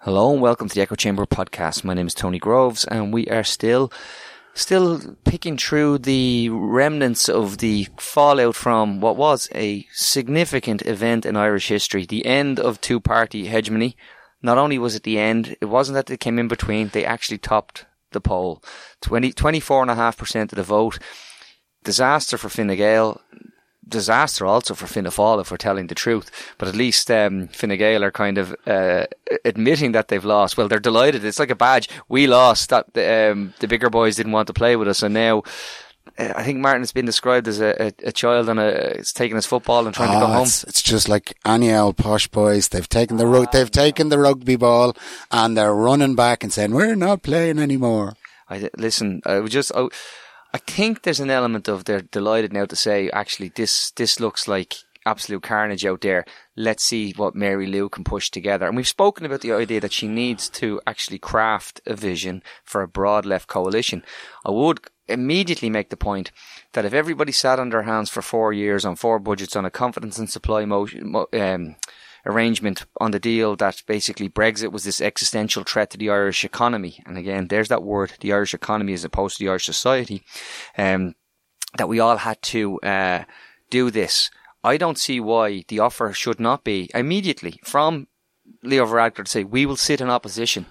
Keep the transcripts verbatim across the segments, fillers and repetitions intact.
Hello and welcome to the Echo Chamber podcast. My name is Tony Groves and we are still still picking through the remnants of the fallout from what was a significant event in Irish history, the end of two-party hegemony. Not only was it the end, it wasn't that they came in between, they actually topped the poll. twenty, twenty-four point five percent of the vote. Disaster for Fine Gael. Disaster also for Fianna Fáil, if we're telling the truth. But at least um, Fine Gael are kind of uh, admitting that they've lost. Well, they're delighted. It's like a badge. We lost. That the, um, the bigger boys didn't want to play with us, and now uh, I think Martin has been described as a, a, a child and a, it's taking his football and trying oh, to go home. It's, it's just like any old posh boys. They've taken the ru- they've taken the rugby ball and they're running back and saying, "We're not playing anymore." I listen. I was just. I, I think there's an element of they're delighted now to say, actually, this this looks like absolute carnage out there. Let's see what Mary Lou can push together. And we've spoken about the idea that she needs to actually craft a vision for a broad left coalition. I would immediately make the point that if everybody sat on their hands for four years on four budgets on a confidence and supply motion, um, arrangement on the deal that basically Brexit was this existential threat to the Irish economy, and again there's that word, the Irish economy as opposed to the Irish society, um, that we all had to uh, do this. I don't see why the offer should not be immediately from Leo Varadkar to say we will sit in opposition,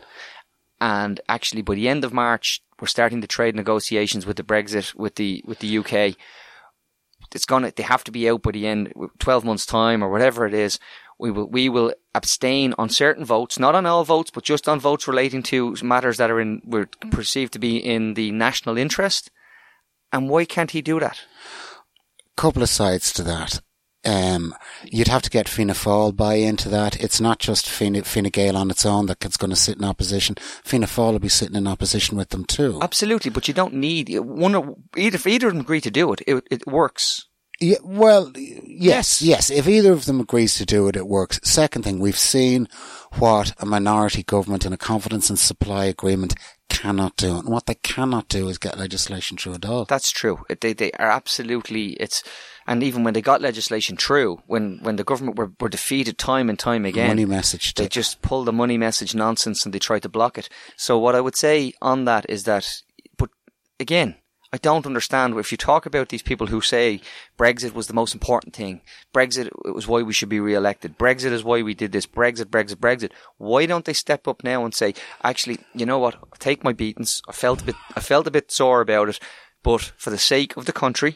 and actually by the end of March we're starting the trade negotiations with the Brexit with the with the U K. It's gonna they have to be out by the end twelve months time or whatever it is. We will we will abstain on certain votes, not on all votes, but just on votes relating to matters that are in were perceived to be in the national interest. And why can't he do that? Couple of sides to that. Um, you'd have to get Fianna Fáil buy into that. It's not just Fine, Fine Gael on its own that's going to sit in opposition. Fianna Fáil will be sitting in opposition with them too. Absolutely, but you don't need one. Either if either of them agree to do it, it, it works. Yeah, well, yes, yes. If either of them agrees to do it, it works. Second thing, we've seen what a minority government in a confidence and supply agreement cannot do. And what they cannot do is get legislation through at all. That's true. They they are absolutely, it's, and even when they got legislation through, when, when the government were, were defeated time and time again. Money message. They just pulled the money message nonsense and they tried to block it. So what I would say on that is that, but again, I don't understand if you talk about these people who say Brexit was the most important thing. Brexit was why we should be re-elected. Brexit is why we did this. Brexit, Brexit, Brexit. Why don't they step up now and say, actually, you know what? I'll take my beatings. I felt a bit, I felt a bit sore about it, but for the sake of the country,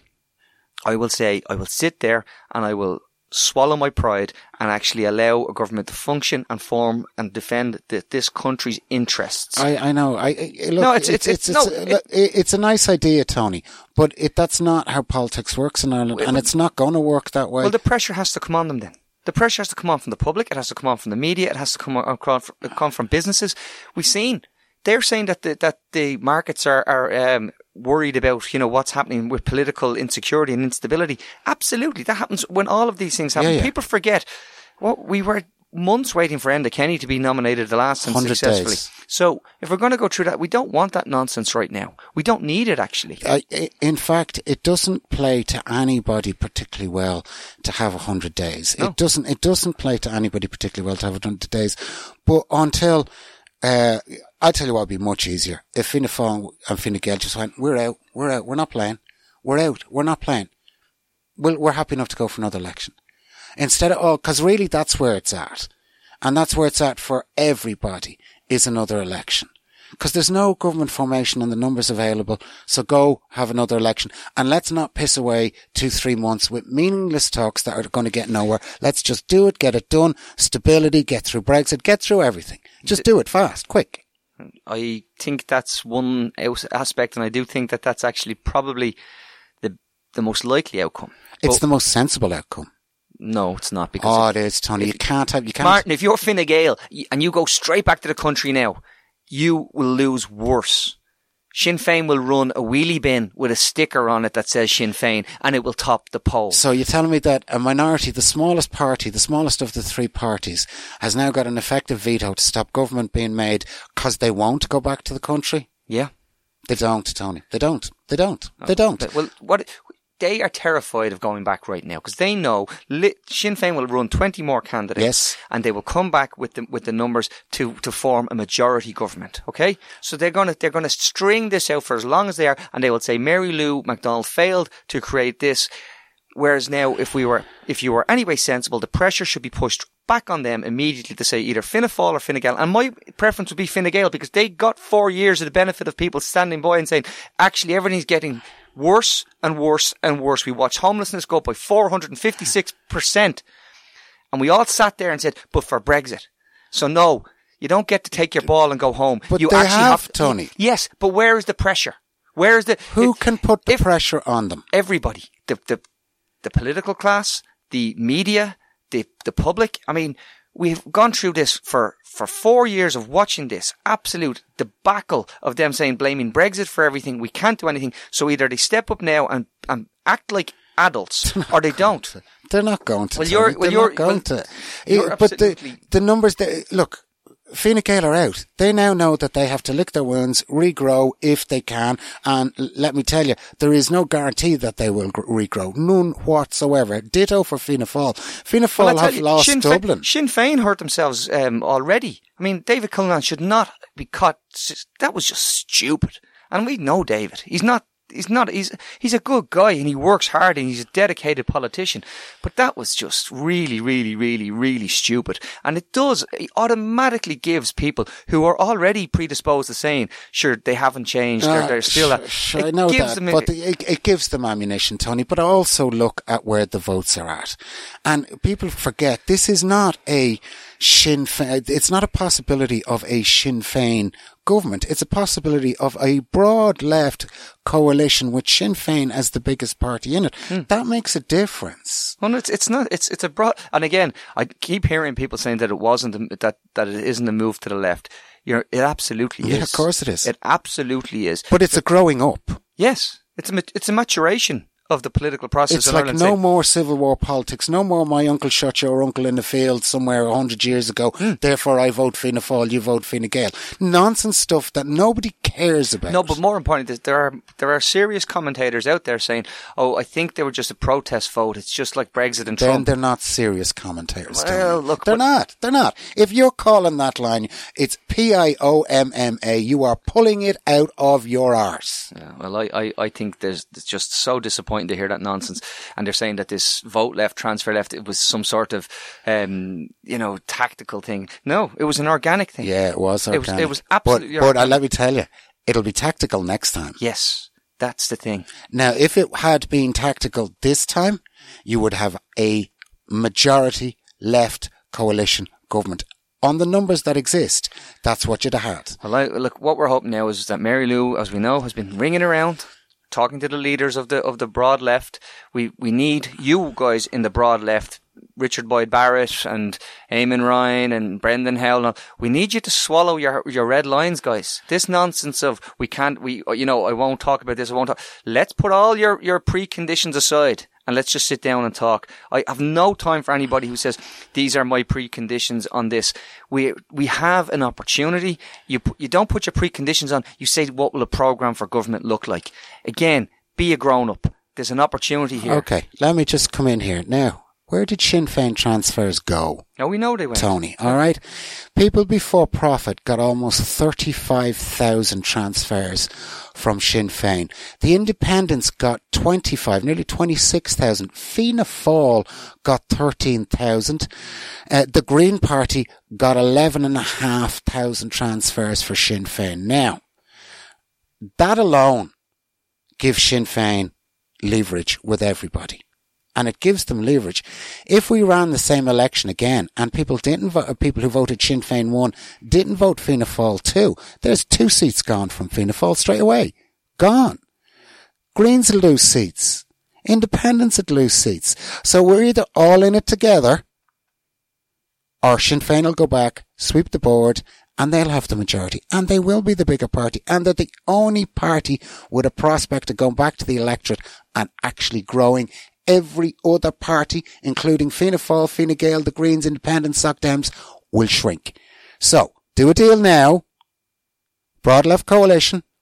I will say, I will sit there and I will swallow my pride and actually allow a government to function and form and defend the, this country's interests. I, I know. I, I look, no, it's it's it's it's, it's, no, it's, it, it's a nice idea, Tony, but it that's not how politics works in Ireland, and it's not going to work that way. Well, the pressure has to come on them then. The pressure has to come on from the public. It has to come on from the media. It has to come on, come from businesses. We've seen they're saying that the that the markets are are um, worried about, you know, what's happening with political insecurity and instability. Absolutely. That happens when all of these things happen. Yeah, yeah. People forget what we were months waiting for Enda Kenny to be nominated the last time successfully. Days. So if we're going to go through that, we don't want that nonsense right now. We don't need it, actually. Uh, in fact, it doesn't play to anybody particularly well to have a hundred days. No. It doesn't, it doesn't play to anybody particularly well to have a hundred days. But until, uh, I'll tell you what would be much easier. If Fianna Fáil and Fine Gael just went, we're out, we're out, we're not playing, we're out, we're not playing. Well, we're happy enough to go for another election. Instead of, oh, cause really that's where it's at. And that's where it's at for everybody, is another election. Because there's no government formation and the numbers available, so go have another election. And let's not piss away two, three months with meaningless talks that are going to get nowhere. Let's just do it, get it done, stability, get through Brexit, get through everything. Just do it fast, quick. I think that's one aspect, and I do think that that's actually probably the the most likely outcome. It's but the most sensible outcome. No, it's not. Because oh, it is, Tony. You can't have, you can't. Martin, if you're Fine Gael and you go straight back to the country now, you will lose worse. Sinn Féin will run a wheelie bin with a sticker on it that says Sinn Féin, and it will top the poll. So you're telling me that a minority, the smallest party, the smallest of the three parties, has now got an effective veto to stop government being made because they won't go back to the country? Yeah. They don't, Tony. They don't. They don't. They don't. Well, what... they are terrified of going back right now because they know li- Sinn Féin will run twenty more candidates, yes, and they will come back with the with the numbers to, to form a majority government. Okay, so they're gonna they're gonna string this out for as long as they are, and they will say Mary Lou McDonald failed to create this. Whereas now, if we were if you were anyway sensible, the pressure should be pushed back on them immediately to say either Fianna Fáil or Fine Gael. And my preference would be Fine Gael because they got four years of the benefit of people standing by and saying, actually, everything's getting worse and worse and worse. We watched homelessness go up by four hundred fifty-six percent. And we all sat there and said, but for Brexit. So no, you don't get to take your ball and go home. But you they actually have, have Tony. Yes, but where is the pressure? Where is the... Who if, can put the if, pressure on them? Everybody. The, the, the political class, the media, the, the public. I mean... We've gone through this for, for four years of watching this absolute debacle of them saying, blaming Brexit for everything. We can't do anything. So either they step up now and, and act like adults or they don't. To. They're not going to. Well, you're, well, They're you're not going well, to. You're but absolutely... the, the numbers, they, look, Fine Gael are out. They now know that they have to lick their wounds, regrow if they can. And let me tell you, there is no guarantee that they will regrow. None whatsoever. Ditto for Fianna Fáil. Fianna Fáil well, have you, lost Sinn Dublin. Féin, Sinn Féin hurt themselves um, already. I mean, David Cullinan should not be caught. That was just stupid. And we know David. He's not He's not, he's, he's a good guy and he works hard and he's a dedicated politician. But that was just really, really, really, really stupid. And it does, it automatically gives people who are already predisposed to saying, sure, they haven't changed, uh, they're, they're still, sh- sh- I know that, them, but it, it gives them ammunition, Tony, but also look at where the votes are at. And people forget, this is not a Sinn Féin, it's not a possibility of a Sinn Féin government. It's a possibility of a broad left coalition with Sinn Féin as the biggest party in it. Hmm. That makes a difference. Well, it's it's not. It's it's a broad. And again, I keep hearing people saying that it wasn't a, that that it isn't a move to the left. You're, it absolutely yeah, is. Of course it is. It absolutely is. But it's a growing up. Yes, it's a it's a maturation of the political process. It's in like Ireland. no Say, more Civil War politics, no more my uncle shot your uncle in the field somewhere a hundred years ago, mm. therefore I vote Fianna Fáil, you vote Fine Gael. Nonsense stuff that nobody cares about. No, but more importantly, there are there are serious commentators out there saying, oh, I think they were just a protest vote. It's just like Brexit and then Trump. They're not serious commentators. Well, look, they're not. They're not. If you're calling that line, it's P I O M M A. You are pulling it out of your arse. Yeah, well, I, I, I think there's it's just so disappointing to hear that nonsense. And they're saying that this vote left, transfer left, it was some sort of, um, you know, tactical thing. No, it was an organic thing. Yeah, it was organic. It was, it was absolutely But, but organic. uh, let me tell you, it'll be tactical next time. Yes, that's the thing. Now, if it had been tactical this time, you would have a majority left coalition government. On the numbers that exist, that's what you'd have had. Well, I, look, what we're hoping now is that Mary Lou, as we know, has been ringing around, talking to the leaders of the of the broad left. We we need you guys in the broad left, Richard Boyd Barrett and Eamon Ryan and Brendan Howell. We need you to swallow your your red lines, guys. This nonsense of we can't, we you know, I won't talk about this, I won't talk. Let's put all your, your preconditions aside and let's just sit down and talk. I have no time for anybody who says, these are my preconditions on this. We we have an opportunity. You you don't put your preconditions on. You say, what will a programme for government look like? Again, be a grown-up. There's an opportunity here. Okay, let me just come in here. Now, where did Sinn Féin transfers go? Now, we know they went. Tony, all right? People before profit got almost thirty-five thousand transfers from Sinn Féin. The Independents got twenty-five, nearly twenty-six thousand. Fianna Fáil got thirteen thousand. Uh, the Green Party got eleven and a half thousand transfers for Sinn Féin. Now, that alone gives Sinn Féin leverage with everybody. And it gives them leverage. If we ran the same election again and people didn't vote, people who voted Sinn Féin one didn't vote Fianna Fáil two, there's two seats gone from Fianna Fáil straight away. Gone. Greens will lose seats. Independents would lose seats. So we're either all in it together or Sinn Féin will go back, sweep the board, and they'll have the majority. And they will be the bigger party. And they're the only party with a prospect of going back to the electorate and actually growing. Every other party, including Fianna Fáil, Fine Gael, the Greens, Independents, Soc Dems, will shrink. So, do a deal now, broad left coalition,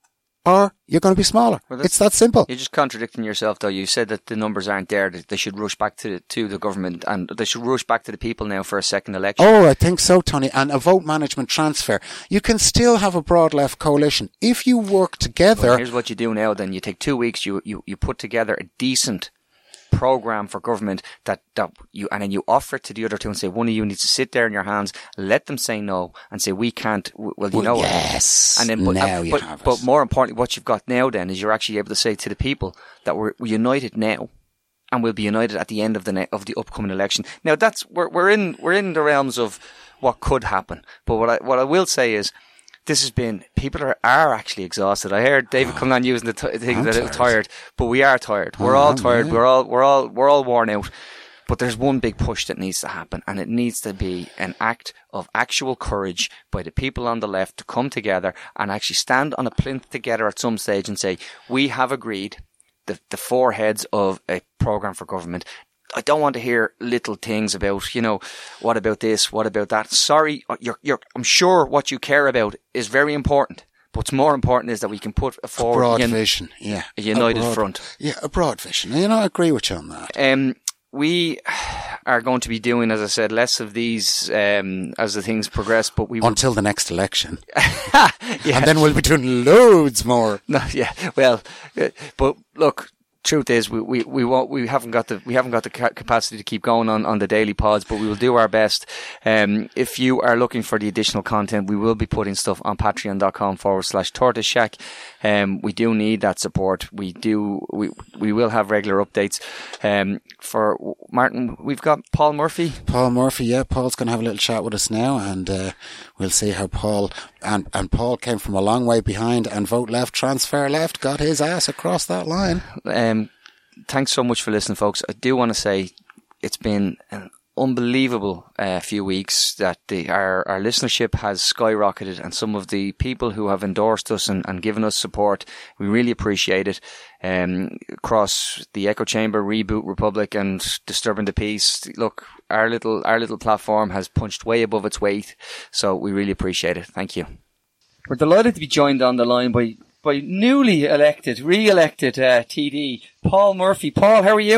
or you're going to be smaller. Well, it's that simple. You're just contradicting yourself, though. You said that the numbers aren't there, that they should rush back to the, to the government, and they should rush back to the people now for a second election. Oh, I think so, Tony. And a vote management transfer. You can still have a broad left coalition if you work together. Well, here's what you do now then. You take two weeks, you, you, you put together a decent program for government that, that you, and then you offer it to the other two and say, one of you needs to sit there in your hands, let them say no and say, we can't, well, you well, know. Yes. And then, but, now uh, you but, have but it. more importantly, what you've got now then is you're actually able to say to the people that we're, we're united now and we'll be united at the end of the, ne- of the upcoming election. Now that's, we're, we're in, we're in the realms of what could happen. But what I, what I will say is, this has been, people are, are actually exhausted. I heard David oh, coming on using the t- thing I'm that tired. it's tired, but we are tired. We're oh, all I'm tired. yeah. We're all, we're all, we're all worn out. But there's one big push that needs to happen, and it needs to be an act of actual courage by the people on the left to come together and actually stand on a plinth together at some stage and say, we have agreed the, the four heads of a programme for government. I don't want to hear little things about, you know, what about this, what about that. Sorry, you're, you're, I'm sure what you care about is very important. But what's more important is that we can put a forward, a broad un- vision, yeah, a united a broad, front. Yeah, a broad vision. You know, I agree with you on that. Um, we are going to be doing, as I said, less of these um, as the things progress. But we until the next election, yeah. And then we'll be doing loads more. No, yeah, well, uh, but look. Truth is, we, we, we won't, we haven't got the, we haven't got the capacity to keep going on, on the daily pods, but we will do our best. Um, if you are looking for the additional content, we will be putting stuff on patreon.com forward slash tortoise shack. Um, we do need that support. We do, we, we will have regular updates. Um, for Martin, we've got Paul Murphy. Paul Murphy, yeah, Paul's going to have a little chat with us now, and, uh, we'll see how Paul, and, and Paul came from a long way behind, and vote left, transfer left, got his ass across that line. Um, Thanks so much for listening, folks. I do want to say it's been an unbelievable uh, few weeks that the, our, our listenership has skyrocketed, and some of the people who have endorsed us and, and given us support, we really appreciate it. Um, across the Echo Chamber, Reboot Republic and Disturbing the Peace, look, our little our little platform has punched way above its weight, so we really appreciate it. Thank you. We're delighted to be joined on the line by by newly elected, re-elected uh, T D, Paul Murphy. Paul, how are you?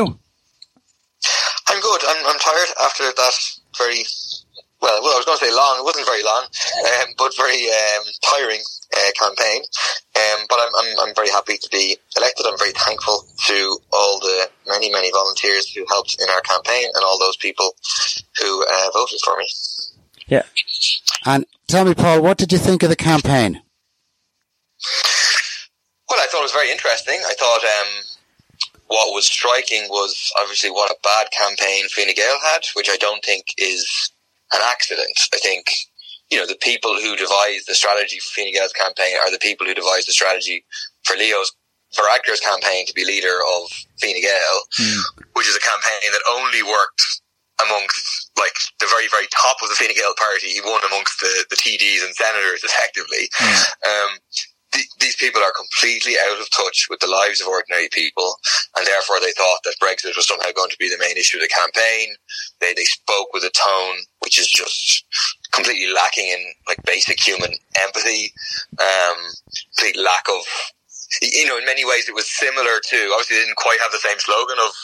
I'm good. I'm I'm tired after that very, well, well I was going to say long, it wasn't very long, um, but very um, tiring uh, campaign. Um, but I'm, I'm I'm very happy to be elected. I'm very thankful to all the many, many volunteers who helped in our campaign and all those people who uh, voted for me. Yeah. And tell me, Paul, what did you think of the campaign? Well, I thought it was very interesting. I thought um, what was striking was obviously what a bad campaign Fine Gael had, which I don't think is an accident. I think, you know, the people who devised the strategy for Fine Gael's campaign are the people who devised the strategy for Leo's Varadkar's campaign to be leader of Fine Gael, mm. which is a campaign that only worked amongst, like, the very, very top of the Fine Gael party. He won amongst the, the T Ds and senators, effectively. Mm. Um, These people are completely out of touch with the lives of ordinary people, and therefore they thought that Brexit was somehow going to be the main issue of the campaign. They they spoke with a tone which is just completely lacking in like basic human empathy, um, complete lack of, you know, in many ways it was similar to, obviously they didn't quite have the same slogan of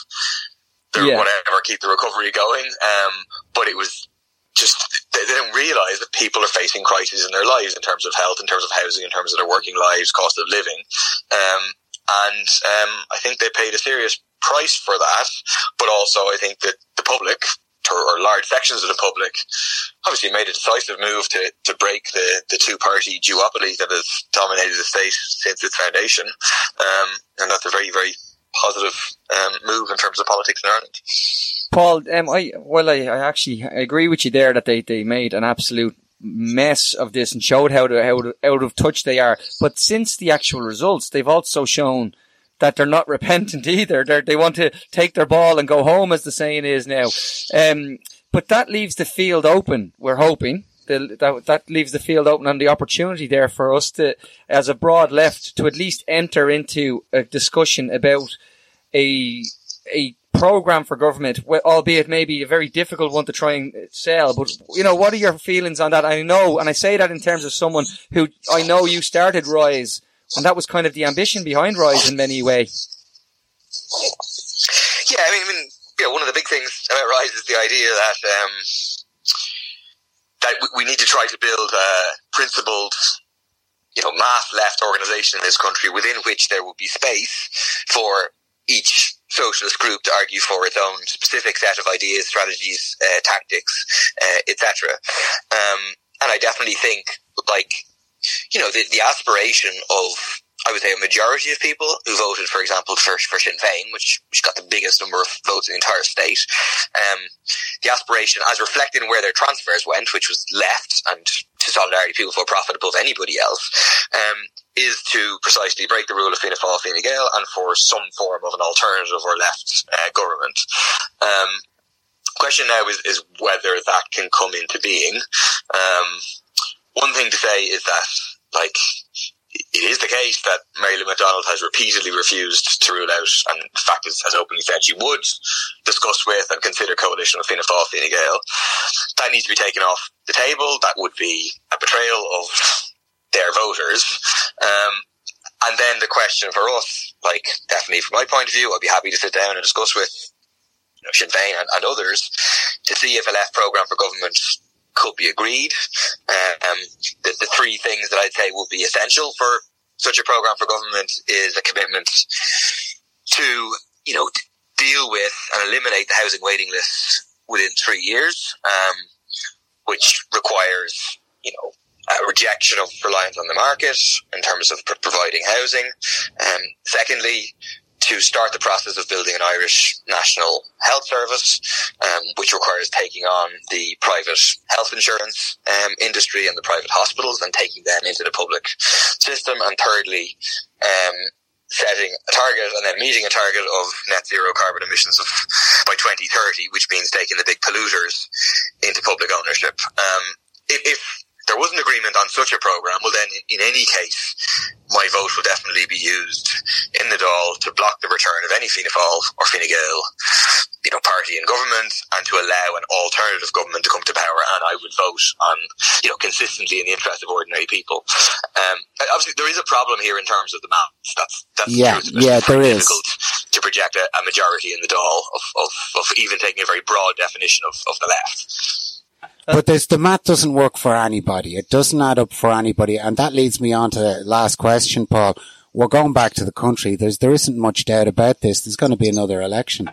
the yeah. whatever, keep the recovery going, um, but it was just, they, they don't realise that people are facing crises in their lives in terms of health, in terms of housing, in terms of their working lives, cost of living. Um, and um, I think they paid a serious price for that. But also I think that the public, or, or large sections of the public, obviously made a decisive move to, to break the, the two-party duopoly that has dominated the state since its foundation. Um, and that's a very, very positive um, move in terms of politics in Ireland. Paul, um, I well, I, I actually I agree with you there that they, they made an absolute mess of this and showed how to, how to, out of touch they are. But since the actual results, they've also shown that they're not repentant either. They're, they want to take their ball and go home, as the saying is now. Um, but that leaves the field open. We're hoping the, that that leaves the field open and the opportunity there for us to, as a broad left, to at least enter into a discussion about a a. program for government, albeit maybe a very difficult one to try and sell. But, you know, what are your feelings on that? I know, and I say that in terms of someone who, I know you started Rise And that was kind of the ambition behind Rise in many ways. Yeah, I mean, I mean, yeah, one of the big things about Rise is the idea that um, that we need to try to build a principled, you know, mass left organisation in this country within which there will be space for each socialist group to argue for its own specific set of ideas, strategies, uh, tactics, uh, et cetera. Um, and I definitely think, like, you know, the, the aspiration of, I would say, a majority of people who voted, for example, for, for Sinn Féin, which, which got the biggest number of votes in the entire state, um, the aspiration, as reflected in where their transfers went, which was left, and to Solidarity People for Profit above anybody else, um, is to precisely break the rule of Fianna Fáil, Fine Gael, and for some form of an alternative or left uh, government. Um, question now is, is whether that can come into being. Um, one thing to say is that, like, it is the case that Mary Lou McDonald has repeatedly refused to rule out, and in fact has openly said she would discuss with and consider coalition with Fianna Fáil, Fine Gael. That needs to be taken off the table. That would be a betrayal of their voters. Um, and then the question for us, like, definitely from my point of view, I'd be happy to sit down and discuss with, you know, Sinn Féin and, and others to see if a left programme for government could be agreed. Um, the, the three things that I'd say will be essential for such a programme for government is a commitment to, you know, deal with and eliminate the housing waiting lists within three years, um, which requires, you know, a rejection of reliance on the market in terms of pr- providing housing. Um, secondly, to start the process of building an Irish National Health Service, um, which requires taking on the private health insurance um, industry and the private hospitals and taking them into the public system. And thirdly, um, setting a target and then meeting a target of net zero carbon emissions of by twenty thirty, which means taking the big polluters into public ownership. Um, if, if there was an agreement on such a programme, well then in, in any case, my vote will definitely be used in the Dáil to block the return of any Fianna Fáil or Fine Gael, you know, party in government, and to allow an alternative government to come to power. And I would vote on, you know, consistently in the interest of ordinary people. Um, obviously there is a problem here in terms of the maths. That's, that's yeah, the truth. yeah, there is. Difficult to project a, a majority in the Dáil of, of, of even taking a very broad definition of, of the left. But there's, the math doesn't work for anybody. It doesn't add up for anybody. And that leads me on to the last question, Paul. We're going back to the country. There's, there isn't much doubt about this. There's going to be another election.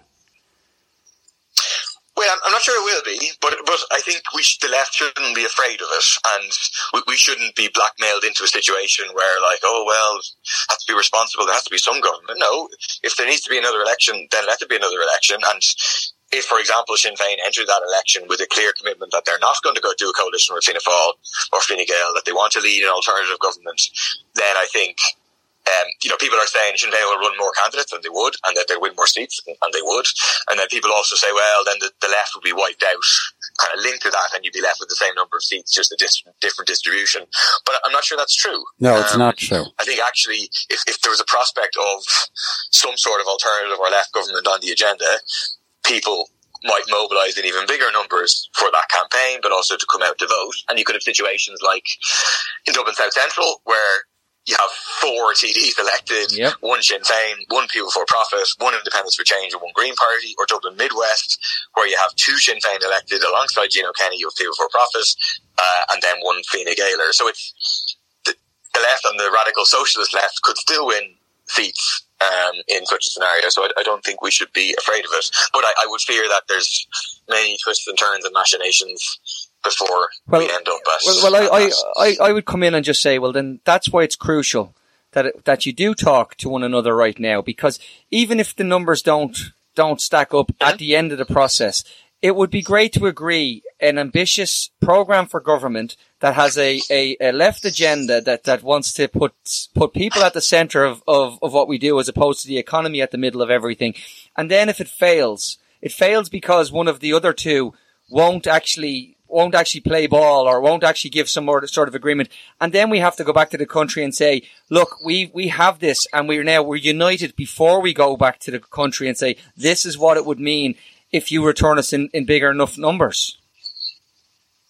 Well, I'm not sure it will be, but but I think we sh- the left shouldn't be afraid of it, and we, we shouldn't be blackmailed into a situation where, like, oh well, has to be responsible. There has to be some government. No, if there needs to be another election, then let there be another election. And if, for example, Sinn Féin entered that election with a clear commitment that they're not going to go do a coalition with Fianna Fáil or Fine Gael, that they want to lead an alternative government, then I think. Um, you know, people are saying Sinn Féin will run more candidates than they would, and that they win more seats, and they would. And then people also say, well, then the, the left would be wiped out, kind of linked to that, and you'd be left with the same number of seats, just a dis- different distribution. But I'm not sure that's true. No, it's um, not true. I think actually, if, if there was a prospect of some sort of alternative or left government on the agenda, people might mobilise in even bigger numbers for that campaign, but also to come out to vote. And you could have situations like in Dublin South Central, where you have four T Ds elected, yep. one Sinn Féin, one People for Profit, one Independence for Change, and one Green Party. Or Dublin Midwest, where you have two Sinn Féin elected alongside Gino Kenny of People for Profit, uh, and then one Fine Gaeler. So it's the, the left and the radical socialist left could still win seats um, in such a scenario. So I, I don't think we should be afraid of it. But I, I would fear that there's many twists and turns and machinations before well, we end up at... Well, well I, I, I would come in and just say, well, then that's why it's crucial that it, that you do talk to one another right now, because even if the numbers don't don't stack up mm-hmm. at the end of the process, it would be great to agree an ambitious programme for government that has a, a, a left agenda that, that wants to put put people at the centre of, of, of what we do, as opposed to the economy at the middle of everything. And then if it fails, it fails because one of the other two won't actually... won't actually play ball or won't actually give some more sort of agreement. And then we have to go back to the country and say, look, we, we have this and we're now, we're united before we go back to the country and say, this is what it would mean if you return us in, in bigger enough numbers.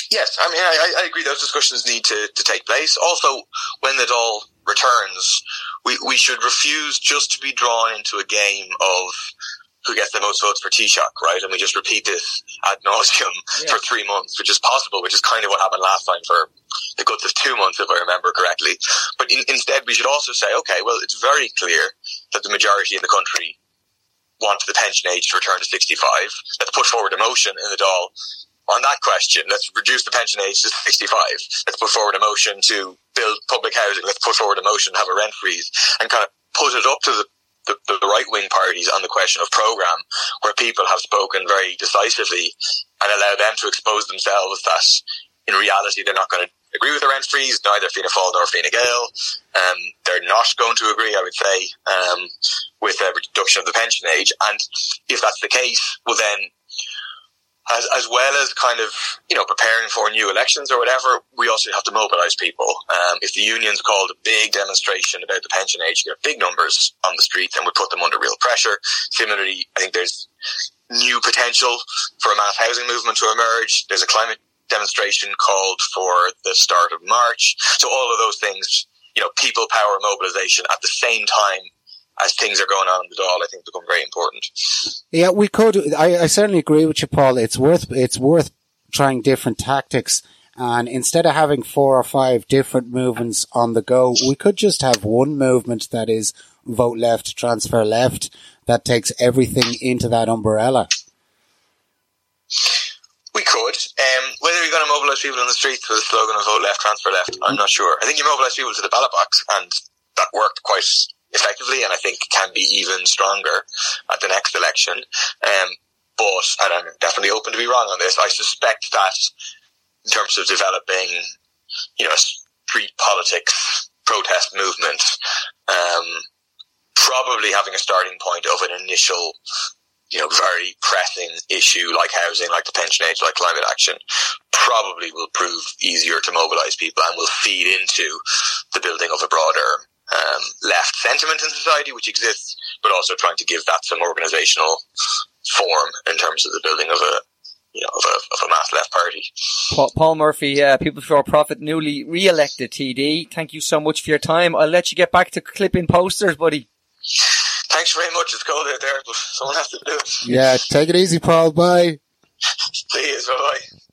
Yes, I mean, I, I agree those discussions need to, to take place. Also, when the Dáil returns, we, we should refuse just to be drawn into a game of who gets the most votes for Taoiseach, right? And we just repeat this ad nauseum yeah. for three months, which is possible, which is kind of what happened last time for the guts of two months, if I remember correctly. But in, instead, we should also say, okay, well, it's very clear that the majority in the country want the pension age to return to sixty-five. Let's put forward a motion in the Dáil on that question. Let's reduce the pension age to sixty-five. Let's put forward a motion to build public housing. Let's put forward a motion to have a rent freeze, and kind of put it up to the, the, the right-wing parties on the question of programme, where people have spoken very decisively, and allow them to expose themselves that in reality they're not going to agree with the rent freeze, neither Fianna Fáil nor Fine Gael. Um, they're not going to agree, I would say, um, with a reduction of the pension age. And if that's the case, well then, as, as well as kind of, you know, preparing for new elections or whatever, we also have to mobilise people. Um, if the unions called a big demonstration about the pension age, you get big numbers on the streets and would put them under real pressure. Similarly, I think there's new potential for a mass housing movement to emerge. There's a climate demonstration called for the start of March. So all of those things, you know, people power mobilisation at the same time as things are going on in the Dáil, I think become very important. Yeah, we could. I, I certainly agree with you, Paul. It's worth it's worth trying different tactics, and instead of having four or five different movements on the go, we could just have one movement that is vote left, transfer left, that takes everything into that umbrella. We could. Um, whether you're going to mobilise people in the streets with a slogan of vote left, transfer left, I'm not sure. I think you mobilise people to the ballot box, and that worked quite effectively, and I think can be even stronger at the next election. Um, but, and I'm definitely open to be wrong on this, I suspect that in terms of developing, you know, street politics, protest movement, um, probably having a starting point of an initial, you know, very pressing issue like housing, like the pension age, like climate action, probably will prove easier to mobilise people and will feed into the building of a broader um, left sentiment in society, which exists, but also trying to give that some organisational form in terms of the building of a, you know, of a, of a mass left party. Paul, Paul Murphy, uh, People Before Profit, newly re-elected T D. Thank you so much for your time. I'll let you get back to clipping posters, buddy. Thanks very much. It's cold out there, but someone has to do it. Yeah, take it easy, Paul. Bye. See you. Bye-bye.